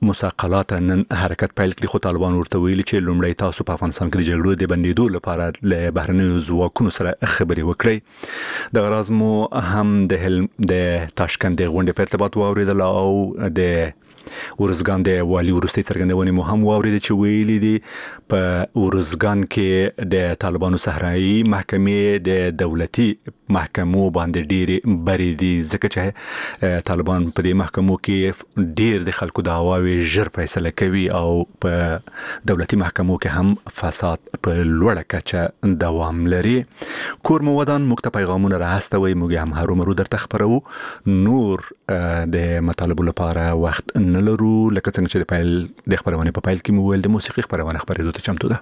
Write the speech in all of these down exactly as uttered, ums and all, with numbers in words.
مساقلات نن حرکت پیل کړی، خو طالبان ورته ویلي چې لومړی تاسو په افغانستان کې د جګړو د بندیدو لپاره له بهرنیو ځواکونو سره خبرې وکړي. د غراز مو هم د د تاشکند د غونډې په ارتباط واوریدل او د ورزګان د والی ورستي څرګندونې مو هم واوریدل چې ویلي دي په ورزګان کې د طالبانو صحرایي محکمې د دولتي محکمو باندې ډېری بری دي، ځکه چې طالبان په دې محکمو کې ډېر د خلکو د هواوي ژر فیصله کوي او په دولتي محکمو کې هم فساد په لوړه کچه دوام لري. کور مو ودان موږ ته پیغامونه راستوي، موږ هم هرومرو درته خبرو. نور د مطالبو لپاره وخت نه لرو، لکه څنګه چې د پیل د خبرونه په پیل کې مو ویل د موسیقي خبرونه خبرېدو ته چمتو ده.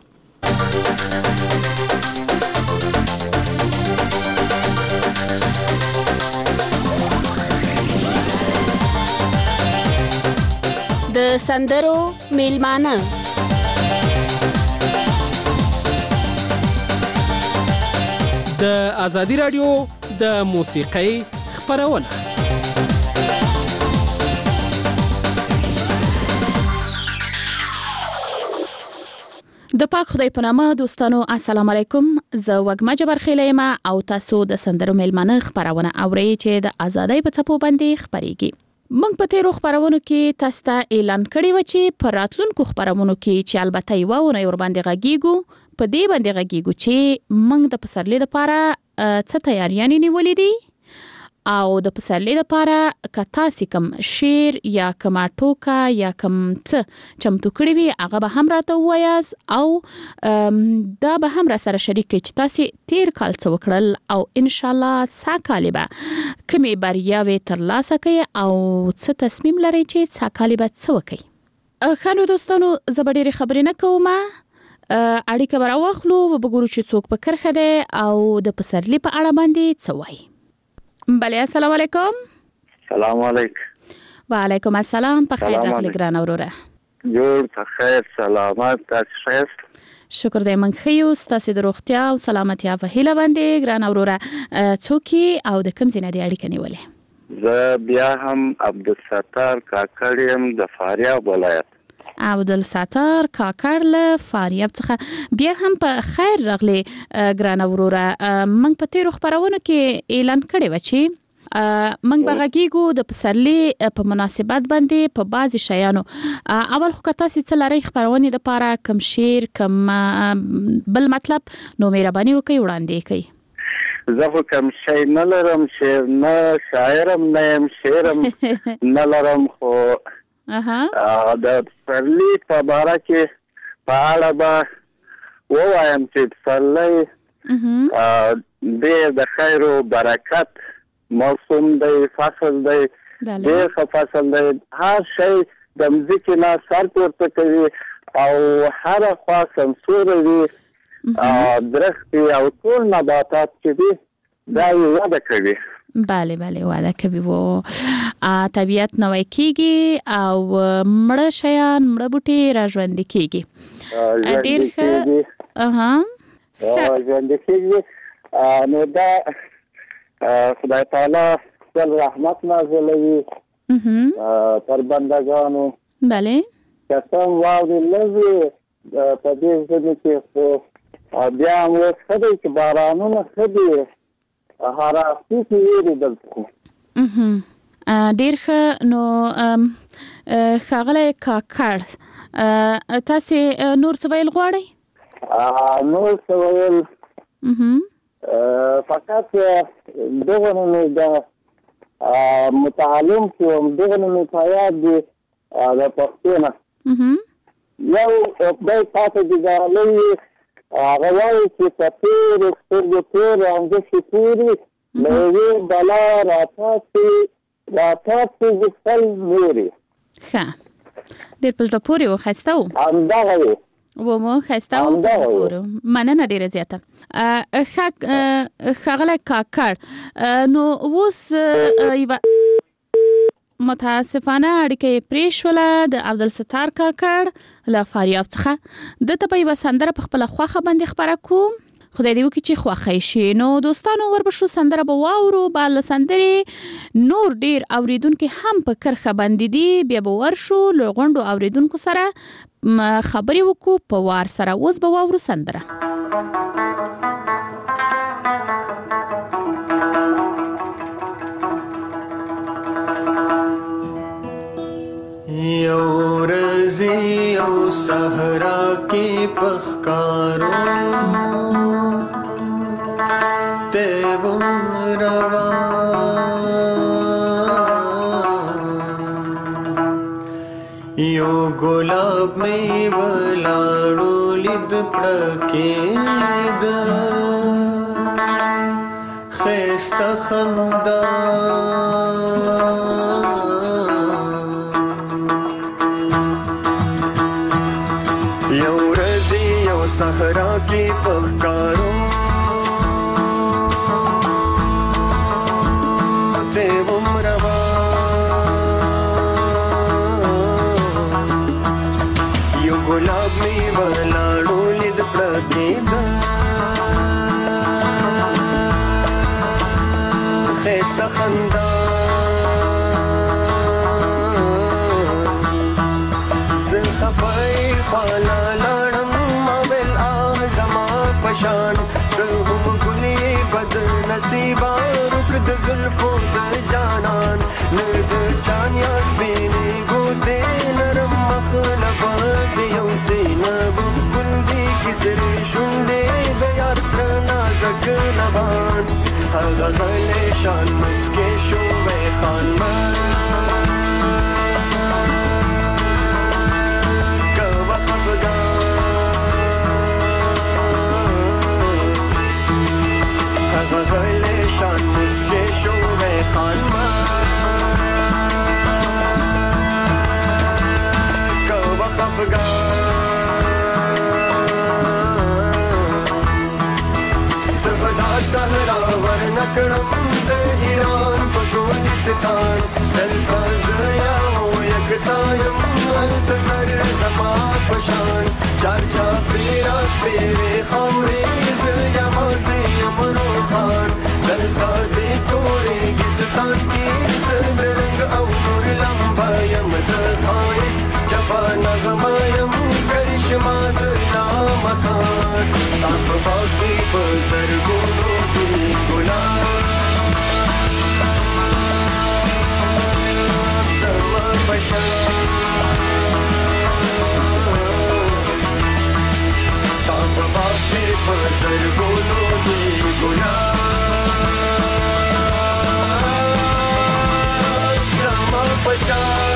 د سندرو میلمانه د آزادی رادیو د موسیقۍ خبرونه. د پاک خدای په نامه دوستانو السلام علیکم. زه وګما جبر خیلیم او تاسو د سندرو میلمانه خبرونه اورئ چې د آزادۍ په څپو باندې خبريږي. موږ په تیرو خبرونو کې تاسو ته اعلان کړی و چې پر راتلونکو خبرونو کې چې البته یو ونه ور باندې غږیږو، په دې باندې غږیږو چې موږ د پسرلي لپاره څه تیاریانې نیولې دي او د پسرلي لپاره کتا سکم شیر یا کما ټوکا یا کم څه چمتو کړی وي هغه به هم راته وایاز او دا به هم را سره شریک کړئ چې تاسو تیر کال څه وکړل او ان شاء الله ساکالی به کومې بریاوې ترلاسه کړئ او څه تصمیم لرئ چې ساکالی به څه وکړئ. خانو دوستانو زه به ډېرې خبرې نه کوم، اړیکه به راواخلو وګورو چې څوک په کرخه دی او د پسرلي په اړه باندې څه وایي. بله السلام علیکم. سلام علیکم. وعلیکم السلام. په خیر راغلی ګران وروره. جوړ په خیر سلامت تاسو ښه؟ شکر دې من خیو ستاسو د روغتیا او سلامتیا په هیله باندې ګران وروره. څوکي او د کوم ځای نه دی اړیکه نیولې؟ زه بیا هم عبدالستار کاکړ یم د فاریاب ولایت. عبدالستار کاکړ له فاریاب څخه بیا هم په خیر راغلی ګران وروره. موږ په تیرو خبرونو کې اعلان کړی و چې موږ به غږیږو د پسرلي په مناسبت باندې په بعضی شیانو. اول خو که تاسو څه لرئ خبرونې دپاره کم شعر کم بل مطلب نو مهرباني وکړئ وړاندې کړئ. زه خو کم شی نه لرم، شعر نه شاعرم نه یم، شعرم نه لرم، خو د پسرلي په باره کې په اړه به ووایم چې پسرلی ډېر د خیر و برکت موسم دی، فصل دی، ډېر ښه فصل دی. هر شی د مځکې نه سر پورته کوي او هره خوا سمسوره وي، درختې او ټول نباتات چې دي دا یې وده کوي. بله بله وعده کوي و طبیعت نوی کیږي او مړه شیان مړه بوټي را ژوندي کیږي. ډېر ښه اها ژوندي کیږي. نو دا خدای تعالی خپل رحمت نازلوي پر بندگانو. بله قسم واوري لږ په دې ځای کې خو بیا هم اوس ښه دی چې بارانونه ښه دي هرافتی کې ویریدل خو ډېر ښه. نو ښاغلی کاکړ تاسې نور څه ویل غواړئ؟ نور څه ویل فقط دغه نو مې د متعلم شوم، دغه نو مې په یاد دي د پښتو نه یو خدای پاته دې ډالۍ هغه وایي چې په تېرو سترګو تېرو همداسې تېرې له یوې بلا راتاسې راتاسې د خپل مورې. ښه ډېر په زړه پورې و، ښایسته و. همدغه و و مو ښایسته و پورې. مننه ډېره زیاته. ښاغلی کاکړ نو اوس یوه متاسفانه اړیکه یې پرېښوله د عبدالستار کاکړ له فاریاب څخه. دته به یوه سندره په خپله خوښه باندې خپره کوو خدای دې وکړي چې خوښ شي. نو دوستانو وربشو سندره به واورو، بل سندرې نور ډیر اوریدونکو هم په کرخه باندې دي، بیا به ورشو لغونډو اوریدونکو سره خبرې وکړو په وار سره. اوس به واورو سندره. یو رزی یو صحرا کی پخکارو تیوم روا یو گلاب میں ولاړو لید پړکید خیسته خندا صحرا کی پخکارو دیوم روا یو گلاب می ولاړو لید پړکید خیسته خندا زه خفای خالا پشان دهم گلی بد نصیبا رک د زلفو د جانان نه د چانیاز بینی ګوته نرم مخلب د یو سینه بل دی کسر شونډې د یار سره نازک لبان هغه غلی شان مسکې شوې خان ما کوه خفګان غلی شان مسکې شوې خانما کوه خفګان زبدا صحرا ورنکړم د ایران په ګلستان دلته زه یم یکتا یم هلته زر زما پشان چار چاپېره شپېرې خاورې زه یوازې یم روخان دلته دې تورېږستان کې زه د رنګ او نور لمبه یم د ښایست چپه نغمه یم کرشمه د لامکان ستا په باغ کې په زرګونو ګل ګلان زما پشان په زرګونو دی ګلان زما پشان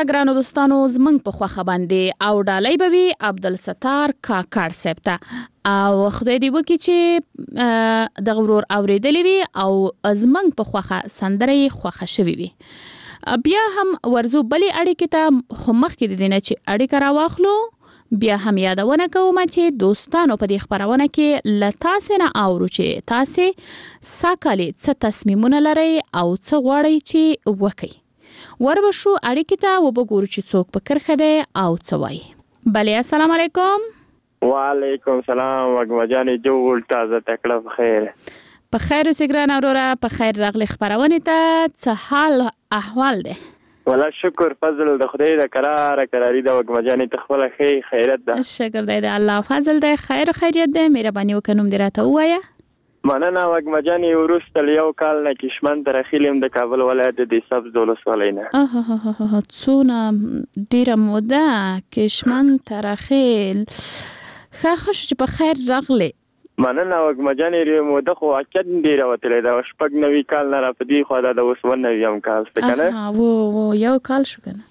ګرانو دوستانو زمنګ په خوخه باندې او ډالۍ به وي عبدالستار کاکړ صاحب ته او خدای دې وکړي چې د غرور اوریدلې وي او زمنګ په خوخه سندره خوخه شوي وي. بیا هم ورزو بلې اړیکې ته خو مخکې د دې نه چې اړیکه راواخلو بیا هم یادونه کوم چې دوستانو په دې خبرونه کې له تاسې نه اورو چې تاسې ساکالي څه تصمیمونه لرئ او څه غواړئ چې وکړئ. وربشو اړیکې ته وبګورو چې څوک په کرخه دی او څه وایي. بله السلام علیکم. وعلیکم سلام وګما جانې جوړ تازه تکړه په خیر. په خیر اوسې ګرانه وروره په خیر راغلې خپرونې ته څه حال احوال دی؟ ولا شکر فضل د خدای د قرار قراری د وګما جانې ته خپل خیر خیرت ده. شکر دی د الله فضل دی خیر خیریت دی مهرباني وکړه نوم دې راته ووایه. مننه وګما جانې وروسته یو کال نه کشمن تر اخیلم د کابل ولایت د سبز ولسوالۍ نه. اه څونه ډیره موده کشمن تر اخیل ښه ښه چې په خیر راغلې. مننه وګما جانې موده خو اکد ډیره وتلې ده شپږ نوي کال نه را پدې خو دا د اوس ون نویم کال څه کنه وو وو یو کال شو کنه.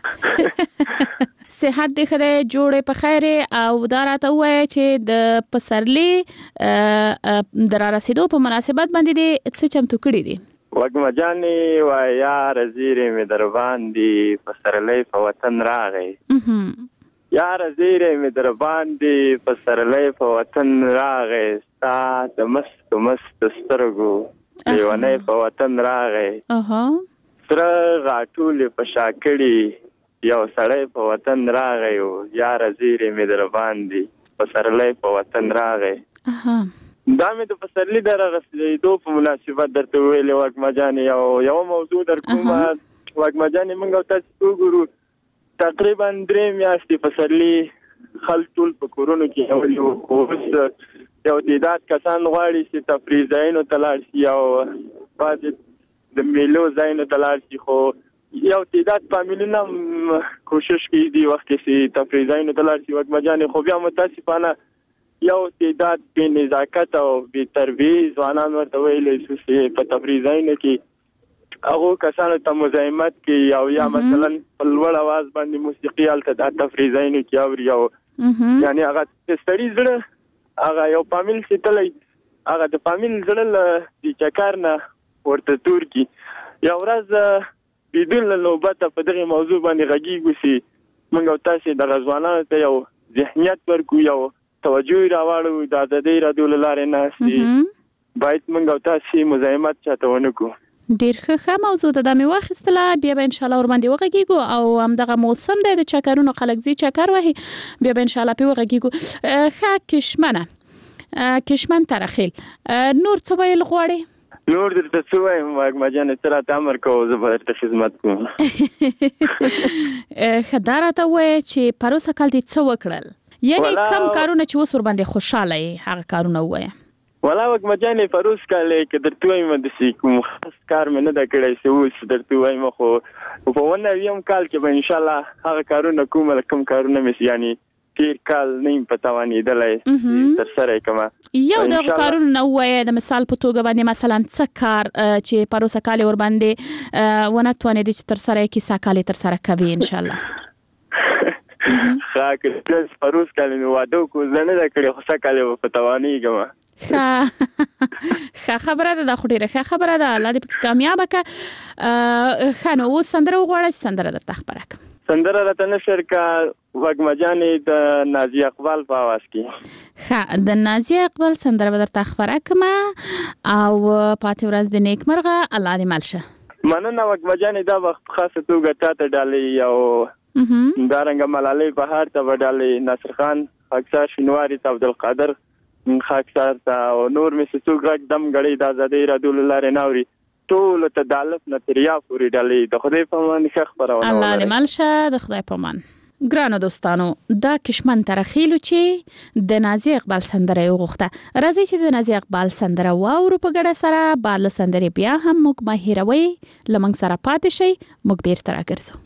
صحت دې خدای جوړې په خیر او دا راته وایي چې د پسرلي د را رسیدو په مناسبت باندې دې څه چمتو کړي دي؟ وګما جانې وای یار زیرې مې در باندې پسرلی په وطن راغی. یار زیرې مې در باندې پسرلی په وطن راغی ستا د مست مست سترګو لیونی په وطن راغی. سره غاټولې په شا کړي یو سړی په وطن راغی یار زیرې مې در باندې پسرلی په وطن راغی. دا مې د پسرلي د رارسېدو په مناسبت درته ویلې وګما جانې یو یو موضوع در کومه وګما جانې موږ او تاسو وګورو تقریبا درې میاشتې پسرلي خلک ټول په کورونو کې نیولي وو اوس یو تعداد کسان غواړي چې تفریح ځایونو ته لاړ شي او بعضې د میلو ځایونو ته لاړ شي خو یو تعداد فامیلونه کوشش کوي دی وخت کې تفریح ځایونو ته لاړ شي وګما جانې خو بیا متاسفانه یو تعداد بې نزاکت او بې تربیې ځوانان ورته ویلی شو چې په تفریح ځایونو کې هغو کسانو ته مزاحمت کوي او یا مثلا په لوړ اواز باندې موسیقي هلته دا تفریح ځایونو کې اوري او یعنې هغه د سړي زړه هغه یو فامیل چې تللی هغه د فامیل زړه له دې چکر نه ورته تور کړي. یو ورځ بدون له نوبته په دغه موضوع باندې غږیږو چې موږ او تاسې دغه ځوانانو ته یو ذهنیت ورکړو یو توجه یې راواړو د ازادۍ راډیو له لارې نه چې باید موږ او تاسې مزاحمت چاته ونه کړو. ډېر ښه ښه موضوع ده دا مې واخیستله بیا به انشاءالله ورباندې وغږیږو او همدغه موسم دی د چکرونو خلک ځي چکر وهي بیا به انشاءالله پې وغږیږو. ښه کشمنه کشمن ترخیل نور څه ویل غواړې؟ نور درته څه وایم وګما جانې ته راته امر کوو زه به درته خدمت کوم. ښه دا راته ووایه چې پروسه کال دې څه وکړل یعنې کم کارونه چې اوس ورباندې خوشحاله یې هغه کارونه ووایه. ولا وګما جانې پروس کال که درته وایم داسې کوم خاص کار مې نه ده کړی چې اوس درته وایم خو په اووه نویم کال کې به انشاءالله هغه کارونه کوم کوم کارونه مې یعنې تیر کال نیم په توانېدلی تر سره یې کومه یو دغه کارونه نه ووایه د مثال په توګه باندې مثلا څه کار چې پروسه کال یې ورباندې ونه توانېدې چې تر سره یې کیسه کال یې تر سره کوي انشاءالله. ښه که پروس کال مې واده وکړو زه نه ده کړې خو څه کال یې په توانېږم. ښه خبره ده دا خو ډېره ښه خبره ده الله دې پکې کامیابه کړه. ښه نو اوس سندره وغواړه چې سندره درته خپره کړم. سندره راته نشر کا وګما جانې د نازیه اقبال په آواز کې. ښه د نازیه اقبال سندره به درته خپره کړم او پاتې ورځ د نیکمرغه الله دې مل شه. مننه وګما جانې دا وخت په خاصه توګه تا ته ډالۍ او دارنګه ملالۍ بهار ته به ډالۍ ناصر خان خاکسار شینواري ته عبدالقادر خاکسار ته او نور مې چې څوک غږ دم غړي د ازادۍ راډیو له لارې نه اوري ټولو ته د الف نه تر یا پورې ډالۍ د خدای په امان ښه خپرونه الله دې مل شه د خدای په امان. ګرانو دوستانو دا کشمن ترخیلو چې د نازیه اقبال سندره یې وغوښته راځي چې د نازیه اقبال سندره واورو په ګډه سره بعد له سندرې بیا هم موږ مه هېروئ له موږ سره پاتې شئ موږ بیرته راګرځو.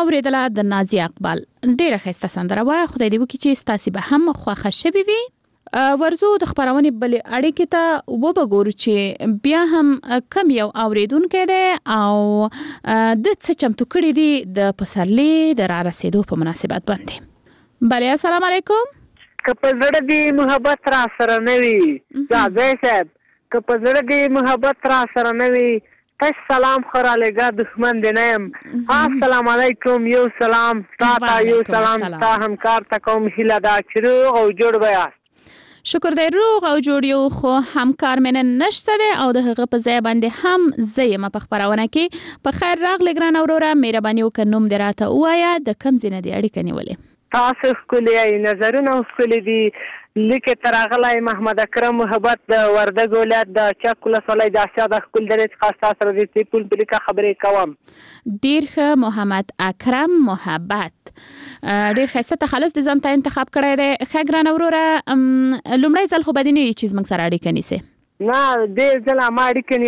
واوریدله د نازیه اقبال ډیره ښایسته سندره وه. خدای دې وکړي چې ستاسې به هم خوښه شوې وي. ورزو د خبرونې بلې اړیکې ته وبګورو چې بیا هم کم یو اوریدونکی دی او د څه چمتو کړي دي د پسرلي د را رسېدو په مناسبت باندې. بله السلام علیکم. که په زړه دې محبت را سره نه وي راځئ صاحب، که په زړه دې محبت را سره نه وي تش سلام خو رالیږه دښمن دې نه یم. السلام علیکم، یو سلام تا ته، یو سلام تا همکار ته کوم. هیله ده چې روغ او جوړ به یاست. شکر دی روغ او جوړ یو، خو همکار مې نشته دی او د هغه په ځای باندې هم زه یم په خپرونه کې. په خیر راغلی ګرانه وروره، مهرباني وکړه نوم دې راته ووایه، د کوم ځای نه دې اړیکه نیولې؟ تاسو ښکلي یئ، نظرونه ښکلي دي. لیکې ته راغلی محمد اکرم محبت د وردګ ولایت د چک ولسوالۍ د اسیا د ښکل درې څخه ستا سره د تلیفون په لیکه خبرې کوم. ډېر ښه محمد اکرم محبت، ډېر ښایسته تخلص د ځان ته انتخاب کړی دی. ښه ګرانه وروره، لومړی ځل خو به دې نه وي چې زموږ سره اړیکه نیسې؟ نه، دې ځله ما اړیکه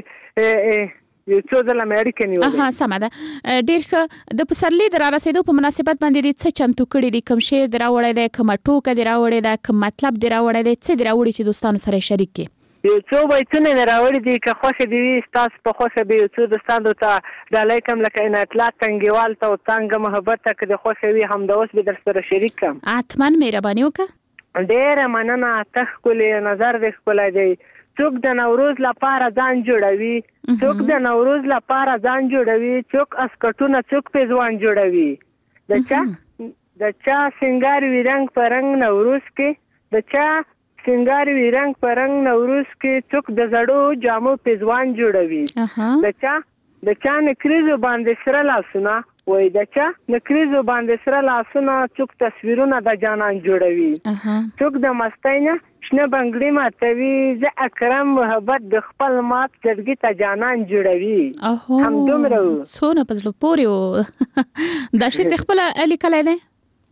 نیولې، یو څو ځله مې اړیکه نیولې. اها سمه ده. ډېر ښه. د پسرلي د را رسېدو په مناسبت باندې دې څه چمتو کړي دي؟ کوم شعر دې راوړی دی، کومه ټوکه دې راوړې ده، کوم مطلب دې راوړی دی، څه دې راوړي چې دوستانو سره شریک کړي؟ یو څو بیتونه مې راوړي دي، که خوښه دې وي ستاسو په خوښه به یو څو دوستانو ته ډالۍ کړم، لکه اناطلاق تنګیوال ته او تنګه محبت ته، که دې خوښه وي همدا اوس به در سره شریک کړم. حتما مهرباني وکړه. ډېره مننه، ته ښکلې، نظر دې ښکلی دی. څوک د نوروز لپاره ځان جوړوي، څوک د نوروز لپاره ځان جوړوي، څوک اسکټونه، څوک پیزوان جوړوي. د چا د چا سنگار وی رنگ په رنگ نوروز کې، د چا سنگار وی رنگ په رنگ نوروز کې، څوک د زړو جامو پیزوان جوړوي. د چا د چا نکریزو باندې سره لاسونه، وای د چا نکریزو باندې سره لاسونه، څوک تصویرونه د جانان جوړوي. څوک د مستۍ نه شنه بنګړي ماتوي، زه اکرم محبت د خپل مات زړګي ته جانان جوړوي. همدومره و. څونه په زړه پورې و. دا شعر دې خپله لیکلی دی؟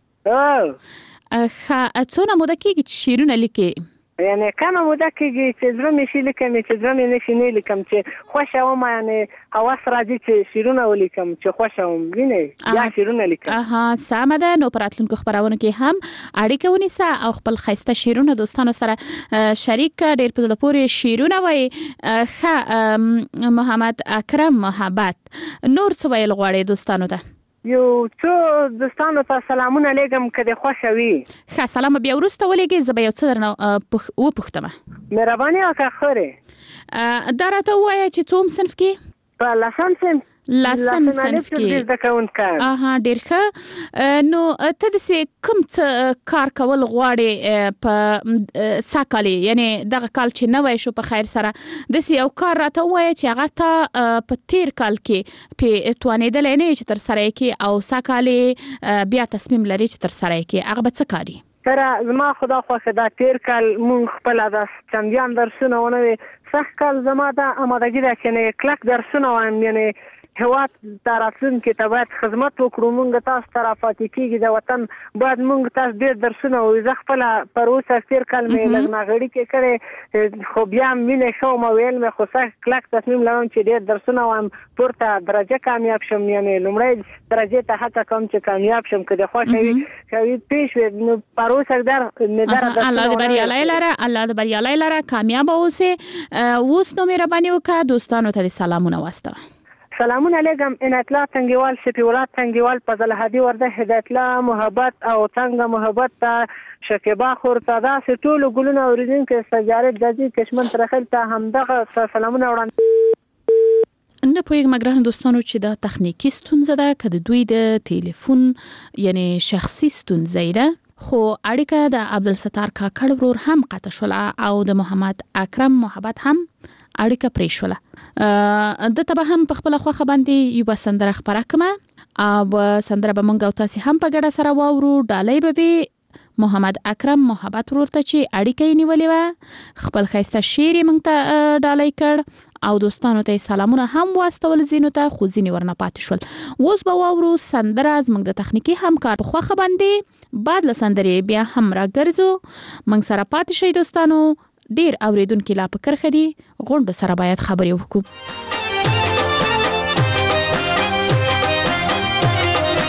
ښه. څونه موده کېږي چې شعرونه لیکې؟ یعنې کمه موده کېږي چې زړه مې شي لیکم، چې زړه مې نه شي نه لیکم، چې خوښه وم، یعنې حواس راځي چې شعرونه ولیکم، چې خوښه وم وینې یا شعرونه لیکم. اها سمه ده. نو په راتلونکو خپرونو کې هم اړیکه ونیسه او خپل ښایسته شعرونه دوستانو سره شریک کړه. ډېر په زړه پورې شعرونه وایي. ښه محمد اکرم محبت، نور څه ویل غواړې دوستانو ته؟ یو څو دوستانو ته سلامونه لیږم، که دې خوښه وي. ښه، سلام بیا وروسته ولیږې، زه به یو څه درنه وپوښتمه. مهرباني وکړه. خورې دا راته ووایه چې څوم صنف کې؟ په لسم صنف. لسم صنف کې. زده کوونکی. اها ډېر ښه. نو ته داسې کوم څه کار کول غواړې په سږ کال، یعنې دغه کال چې نوی شو په خیر سره، داسې یو کار راته ووایه چې هغه ته په تیر کال کې پې توانېدلی نه یې چې تر سره یې کړې او سږ کال یې بیا تصمیم لري چې تر سره یې کړې، هغه به څه کار وي؟ سره زما خدا خوښه ده. تیر کال مونږ خپله د چندیان درسونه ونه وي، سږ کال زما دا امادګي ده چې یعنې کلک درسونه وایم، یعنې هیواد ته راتلونکي ته باید خدمت وکړو. مونږ تاسو ته راپاتې کېږي د وطن باید مونږ تاسو ډېر درسونه ووایو. زه خپله پر اوسه تېر کال مې لږ ناغړي کې کړی، خو بیا هم مینه ښه وم، ویل مې خو سخت کلک تصمیم لرم چې ډېر درسونه وایم، پورته درجه کامیاب شم، یعنې لومړی درجې ته هڅه کوم چې کامیاب شم. که د خوښه وي کوي پیش وي، نو پر اوسه در مې الله دې بریالی لره، الله دې بریالی لره، کامیاب اوسې. اوس نو مهرباني وکړه دوستانو ته دې سلامونه واستوه. سلامونه علیکم. اناطلاق تنګیوال، شفیع تنګیوال، فضل هادي ورده، هدایت الله محبت او تنګ محبت ته، شکیبا خور ته، داسې ټولو ګلونه اورېدونکي سجارت دځي کشمن ترخیل ته همدغه سلامونه وړاندې. نه پوهېږم ګرانو دوستانو چې دا تخنیکي ستونزه ده که د دوی د تلیفون یعنې شخصي ستونزه ده، خو اړیکه د عبدالستار کاکړ ورور هم قطع شوله او د محمد اکرم محبت هم اړیکه پرې شوله. د ته به هم په خپله خوښه باندې یوه سندره خپره کړمه او سندره به موږ او تاسې هم په ګډه سره واورو. ډالۍ به وي محمد اکرم محبت ورور ته چې اړیکه یې نیولې وه، خپل ښایسته شعر یې موږ ته ډالۍ کړ او دوستانو ته یې سلامونه هم واستول ځینو ته، خو ځینې ورنه پاتې شول. اوس به واورو سندره زموږ د تخنیکي همکار په خوښه باندې. بعد له سندرې بیا هم راګرځو، موږ سره پاتې شئ دوستانو. ډیر اوریدونکي لا په کرخه دي، غونډو سره باید خبرې وکړو.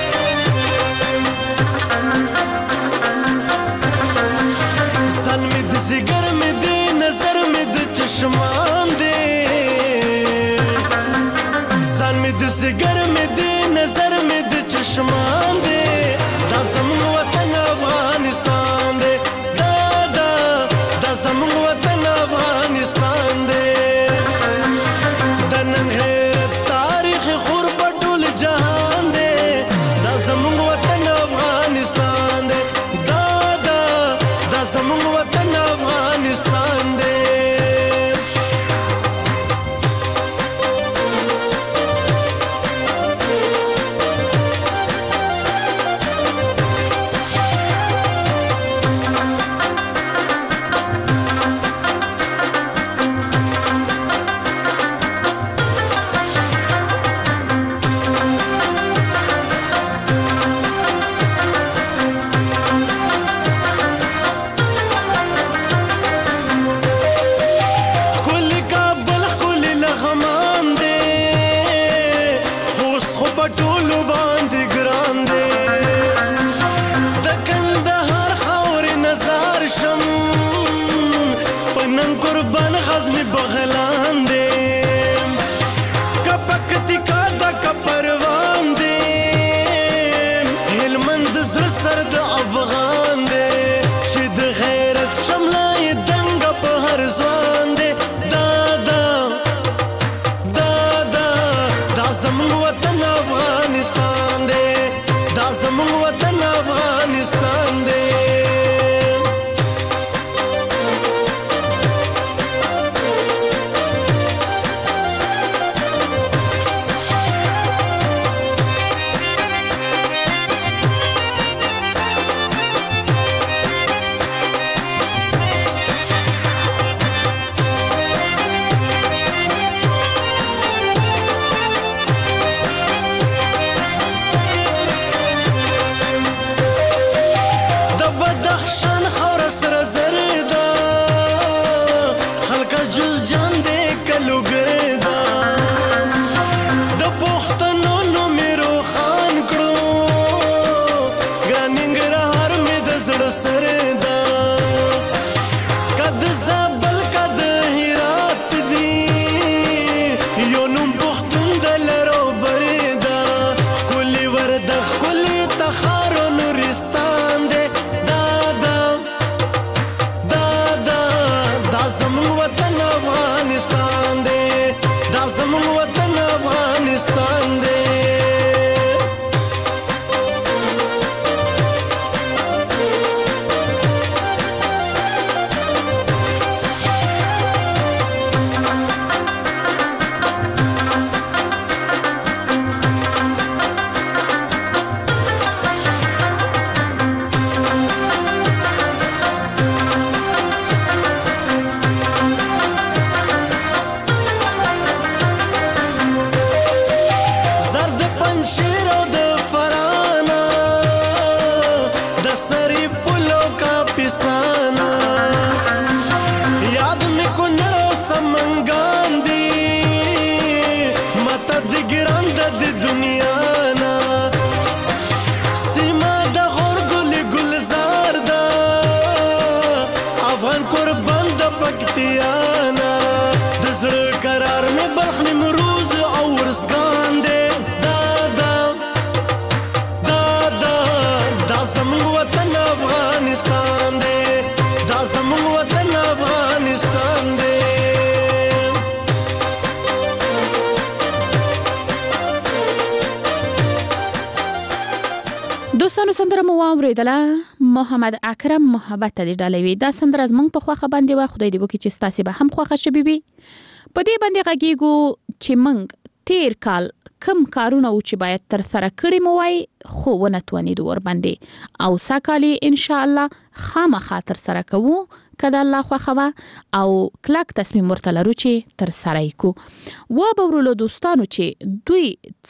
چشمان دے ځان مې د زګر مې د نظر مې د چشمان دے دا زموږ وطن افغانستان دے دا دا دا زموږ وطن افغانستان دے د نن هېر تاریخ خور په ټول جهان دے دا زموږ وطن افغانستان دے دا دا دا زموږ وطن افغانستان دے دوستانو سندره مو واوریدله محمد اکرم محبت ته ډالوي دا سندره زمونږ په خوخه باندې وا خدای دې وکړي چې ستاسو به هم خوخه شوي وي په دې باندې غږیږو چې موږ تیر کال کم کارونه او چې باید تر سره کړی مو وای خو ونه توانید ور باندې او ساکالي ان شاء الله خامخا تر سره کوو کله الله خوخه او کلک تصمیم ورته لرو چې تر سره کو و به ورلو دوستانو چې دوی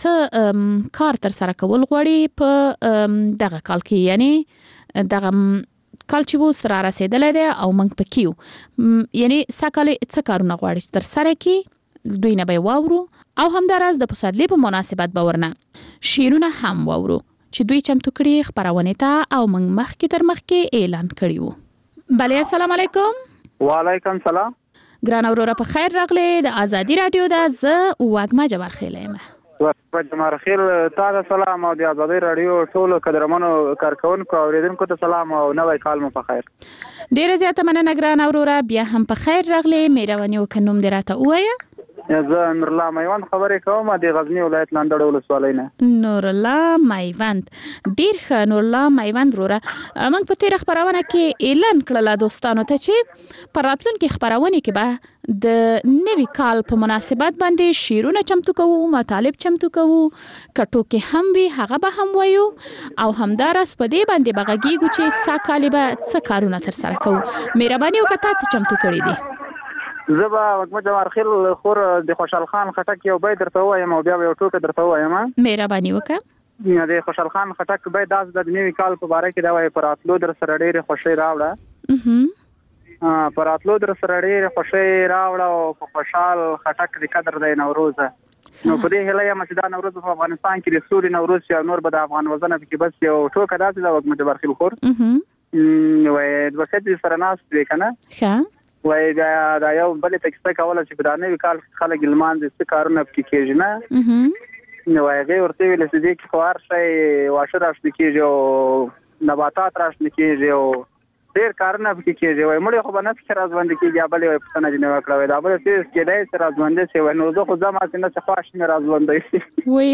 څه کار تر سره کول غواړي په دغه کال کې یعنی دغه کال چې وو سره رسیدلې ده او موږ پکې یعنی ساکالي څه کارونه غواړي تر سره کې دوی نه به واورو او همدارس د پسرلی په مناسبت باورنه شیرونه هم واورو چې دوی چمتو کړي خبرونه ته او موږ مخکې تر مخکې اعلان کړیو. بله السلام علیکم. وعلیکم سلام. ګران اورورا په خیر راغلی د ازادي رادیو د ز وګما جبر خیلم په جمهور خیل تاسو سلام او د ازادي رادیو ټول قدرمنو کارکونکو اوریدونکو ته سلام او نوې کال مو په خیر. ډیره زیاته مننه ګران اورورا بیا هم په خیر راغلی مهرباني وکنوم دراته وایا. زه نور الله میوند خبرې کوم د غزنی ولایت لاندړ ولسوالۍ نه. نور الله میوند ډیر ښه نور الله میوند وروره موږ په تیر خبرونه کې اعلان کړل دوستانو ته چې پر راتلونکي خبرونه کې به د نوي کال په مناسبت باندې شیرونه چمتو کوو مطالب چمتو کوو کټو کې هم وی هغه به هم وایو او همدارس په دې باندې بغږیږو چې ساکالی به څه کارونه تر سره کوو. مهرباني وکړه څه چمتو کړی دي. زبا وګما جمهور خیل خور د خوشحال خان خټک یو بیت درته وایم او بیا یو ټوکه درته وایم. مهرباني وکړه. د خوشحال خان خټک بیت داس د نوي کال په باره کې دا وایي پر اتلو در سره ډېر خوشي راوړه. اه پر اتلو در سره ډېر خوشي راوړه او خوشحال خټک د قدر د نوروز. نو په دې هله یم چې دا نوروز په افغانستان کې د سوري نوروز یا نور به د افغان وزن کې بس یو ټوکه داسې دا وګما جمهور خیل خور. نو د وسیت سره ناس دی کنه. ښه وای دا دا یو بل تکسته کوله چې په دانه وکال خلک ګلمان د څه کارونه پکې کېږي نه. نو هغه ورته ویل چې دې کې خور شي واشه راشد کېږي او نباتات راشد کېږي او ډېر کارونه پکې کېږي. وای مړ خو باندې چې رازوند کېږي بل وای پښتنه جنو کړو دا بل څه کې دای چې رازوند شي وای نو زه خو ځم چې نه څه خواش نه رازوند شي. وای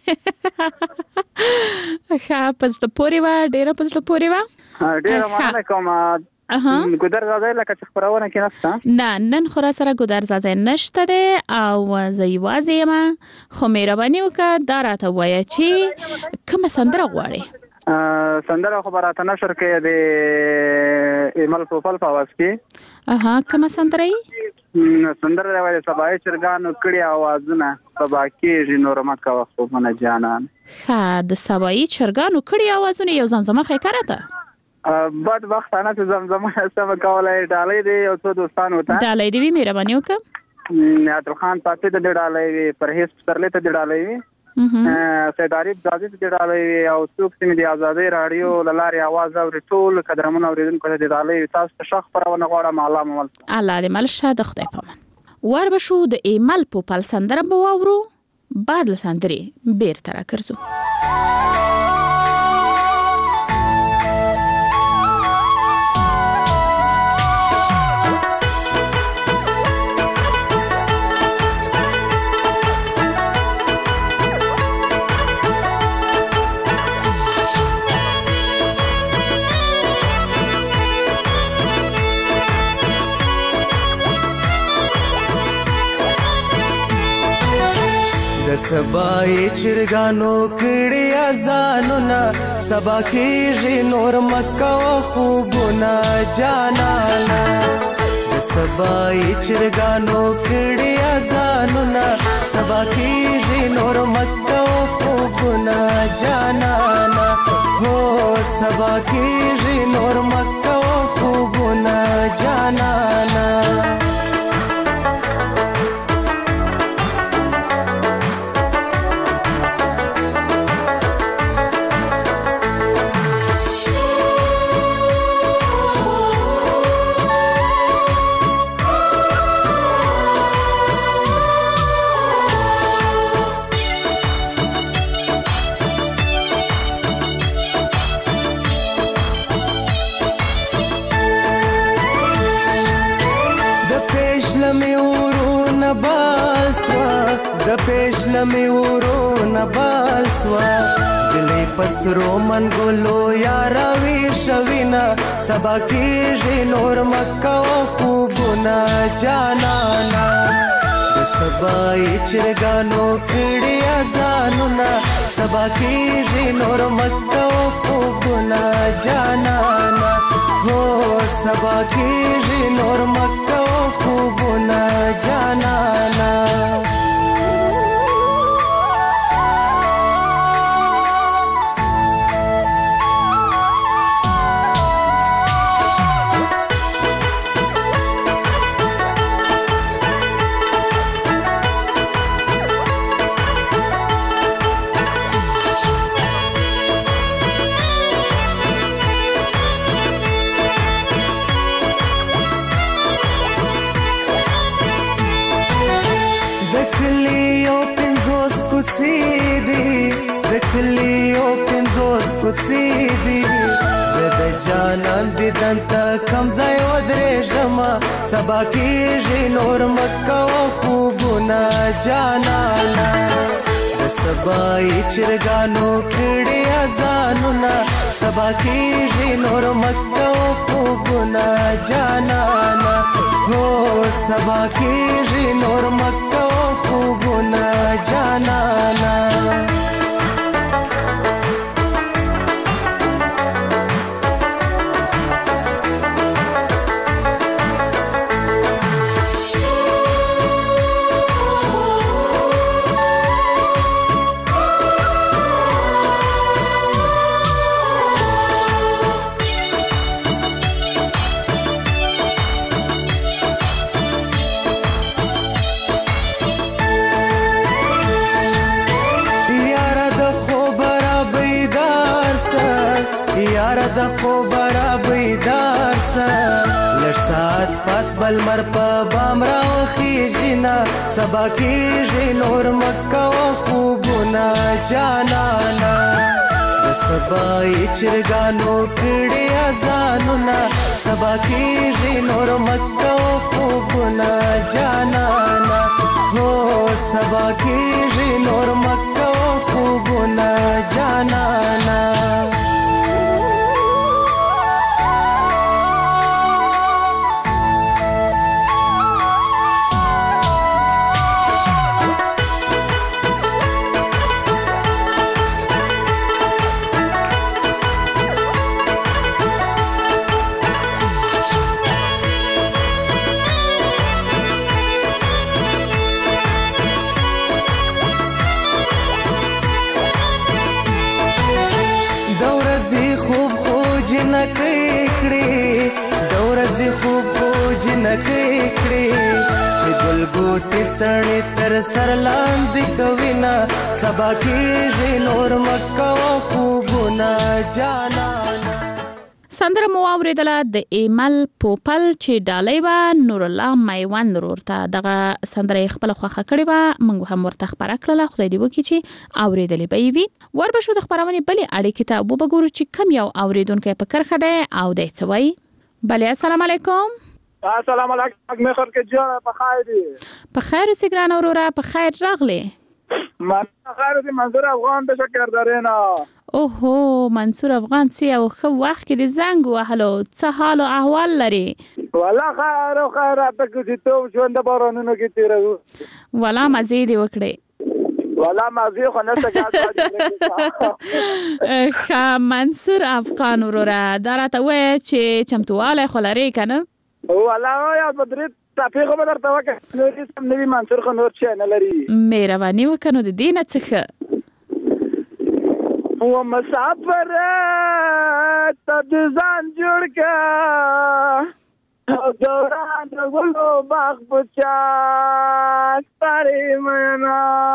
ښه پښتو پوری وا ډېر پښتو پوری وا ډېر مانه کوم. اها ګودر زازای لکه چې خبرونه کې نشته. نه نن خورا سره ګودر زازای نشته ده او زه یوازې ما خو مهرباني وکړه دا راته وایه چې کوم سندره غواړي. سندره خبراته نشر کې د ایمل پوپل په واس کې. اها کوم سندره ای سندره وایي سبای چرګانو کړي आवाजونه سبا کې نور مکه وخت منه جانان. ها د سبای چرګانو کړي आवाजونه یو زمزمه خې کړته. بد وخت انا چې زمزمه سم کولای ډالې دی او څو دوستان وته ډالې دی مهرباني وکړه. عادل خان پاتې د ډالې پرهیز پرلې ته ډالې سیداریب ځاځي ته ډالې او څوک چې د ازادي رادیو لاري आवाज او ټول قدرمن اوریدونکو ته ډالې تاسو شخص پرونه غواړم علامه مل الله دې مل شه د خدای پامن. ور بشو د ایمل پوپل سندره بواورو بعد لسندري بیر ترا کرزو. سبای چرګانو کړي اذانونه سبا کېږي نور مکه او خوبونه جانانا. سبای چرګانو کړي اذانونه سبا کېږي نور مکه او خوبونه جانانا. هو سبا کېږي نور مکه او خوبونه جانانا. د پېښله مې ورونه بال سوه جلې پسرو منګولو یاره ویر شوینه سبا کېږي نور مکه او خوبونه جانانا. د سبای چرګانو کړي اذانونه سبا کېږي نور مکه او خوبونه جانانا. هو سبا کېږي نور مکه او خوبونه جانانا. کلی او پنځوس کوڅې دي زه د جانان دیدن ته کم ځای ودرېږمه سبا کېږي نور مه کوه خوبونه جانانه د سبا یې چرګانو کړي اذانونه سبا کېږي نور مه کوه خوبونه جانانه هو سبا کېږي نور مه کوه خوبونه جانانه د خوب را بیدار سه لږ ساعت پس بل مر په بام راوخیږي نه سبا کېږي نور مه کوه خوبونه جانانه د سبا یې چرګانو کړي اذانونه سبا کېږي نور مه کوه خوبونه جانانه هو سبا کېږي نور مه کوه خوبونه جانانه جنکې کړې د ورځې خوب خو جنکې کړې چې ګلګوتې څڼې تر سر لاندې کوي نه سبا کېږي نور مه کوه خوبونه جانانه سندره مو اوریدله د ایمل پوپل چې ډالۍ به نور الله میوند ورور ته دغه سندره خپل خوخه کړې و موږ هم ورته خبره کړله خدای دې وکړي چې اوریدلې به وي ور به شو د خبرونې بلې اړیکې ته وبګورو چې کم یو اوریدونکی په کرخه ده او د څه وایي بله السلام علیکم السلام علیکم مې خور کې جوړه په خیر دي په خیر اوسې ګرانه وروره په خیر راغلی من خیر دي منظور افغان د شکر درینه اوهو منصور افغان سی او خو وخت کې د زنګ وهلو څه حال او احوال لري والله خیر او خیرات کې ته ژوند بارانونو کې تیرو والله مزه دی وکړي والله مزه خو نه څنګه ښه منصور افغان وروره دا راته وایي چې چمتواله خو لري کنه والله یا بدرت تفیق به درته وکړه نو هیڅ نوی منصور خو نور څه نه لري مهرباني وکړو د دې نه څخه و مسافر تد ځان جوړ کا دوران غلو باغ بچا ستاره منا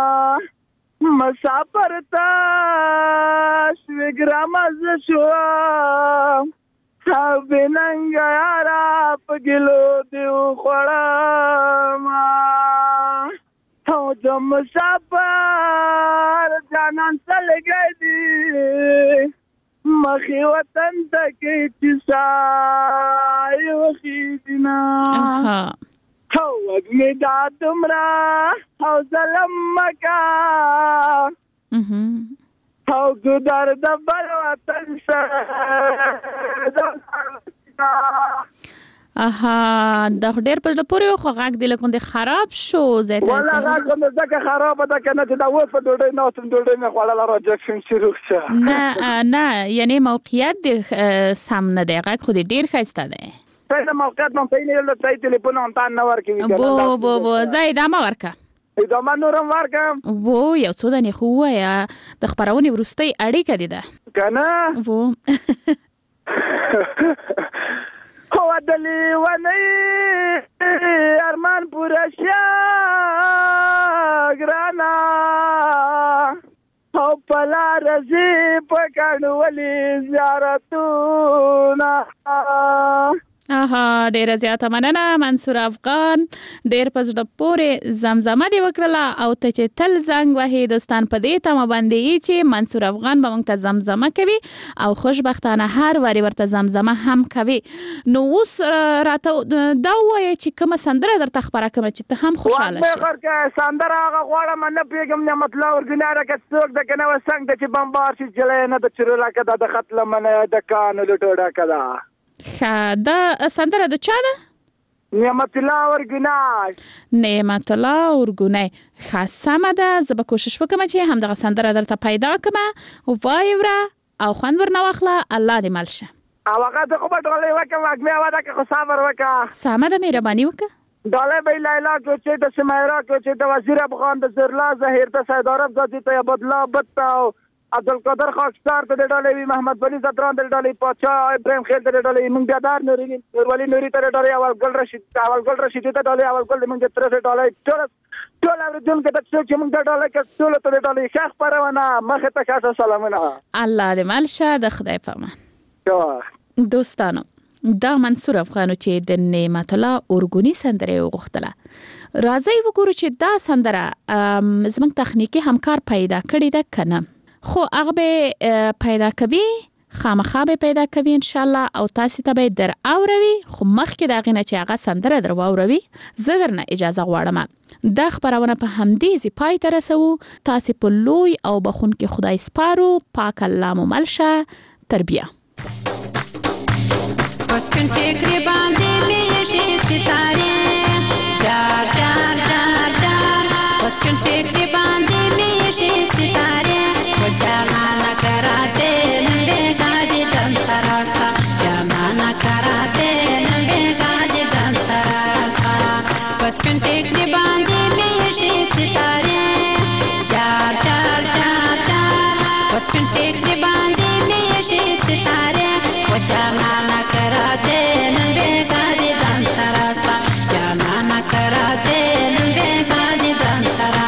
مسافر تا شګرام ز شو سبننګ یارا پګلو دیو خړا ما تو د مسافر جانان چلګی دی مخې وطن ته کې چې سای وخیدنا هو وګمې دا تمرا او ظلم مکا او ګدار د بل وطن سره اها د ډېر په پورې خو غږ دی لکه خراب شو زه ته ولا غږ مې ځکه خراب ده کنه چې دا و په ډوډۍ نه تم ډوډۍ نه خړل راځم شروع شه نه نه یعنی موقعیت سم نه دی غږ خو ډېر ښایسته دی څنګه موقعیت نو په نه له ځای ټلیفون اون تا نه ورکوي بو بو بو زای دا ما ورکا ادامه نورم ورکم وو یو څو دنې خو وایا د خبرونې ورستۍ اړیکه دي ده کنه وو هو دلی ونی ارمان پورا شا گرانا او پلا رزی پکانو ولی زیارتونا آها ډیر زیاته مننه منصور افغان ډیر پزړه پورې زمزمه دی وکړه او ته چې تل زنګ وهې دوستان په دې تمه باندې چې منصور افغان به موږ ته زمزمه کوي او خوشبختانه هر واری ورته زمزمه هم کوي. نو اوس راته دا وایي چې کومه سندره درته خبره کوم چې ته هم خوشاله شې. واخر کې سندره هغه غواړم نه پیګم نه مطلب ورګناره کې څوک د کنه وسنګ د چې بمبار شي جلې نه د چرلا کې د خپل منه د کان لټوډه کړه. خا دا سندره د چا ده؟ نعمت الله ورګنای. نعمت الله ورګنای. خاصه ده زه به کوشش وکم چې هم دغه سندره درته پیدا کړم او وایوره او خوند ورنه واخله. الله دې مل شه. او هغه ته خو به ډولې وکم واګمه واده کې خو صبر وکړه. سمه ده مهرباني وکړه. ډولې به لیلا کو چې د سمیرا کو چې د وزیر افغان د زرلا ظهیر د سید عرب ذاتی ته بدلا بتاو عبدالقادر خاکستار ته ډالې وی محمد ولی زدران ته ډالې پاچا ابراهيم خیل ته ډالې مونږ بیادار نوري نورولي نوري ته ډالې اول ګل رشید اول ګل رشید ته ډالې اول ګل مونږ تر څه ډالې ټول ټول اوردون کې د څه چې مونږ ډالې کې ټول ته ډالې شیخ پرونه مخه ته خاصه سلامونه. الله دې ملشه د خدای په امان. دوستانو دا منصور افغانو چې د نعمت الله اورګونی سندره وغوښتله راځي وګورو چې دا سندره زموږ تخنیکی همکار پیدا کړی ده کنه خو هغه به پیدا کوي خامخا به پیدا کوي ان شاء الله او تاسو ته به در اوروي خو مخکې دا غینه چې هغه سندره در واوروي زه درنه اجازه غواړم دا خبرونه په همدې زی پای ته رسو تاسو په لوی او بخون کې خدای سپارو پاک الله مو ملشه تربیه بس کنټه کړي باندې مې شي ستاره جار جار جار جار بس کنټه کړي باندې مې شي ستاره جانا کراتے نبے گاجی دن سراسا جانا کراتے نبے گاجی دن سراسا بس کنٹے کلی باندی میشی ستارے جار جار جار جار بس کنٹے کلی باندی میشی ستارے جانا کراتے نبے گاجی دن سراسا جانا کراتے نبے گاجی دن سراسا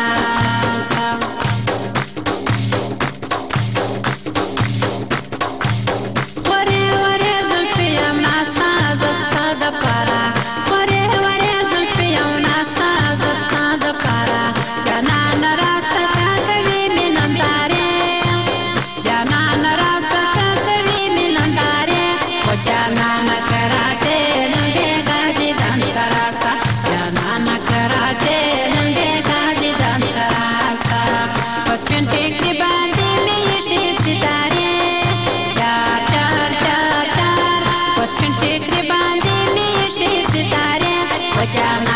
Jana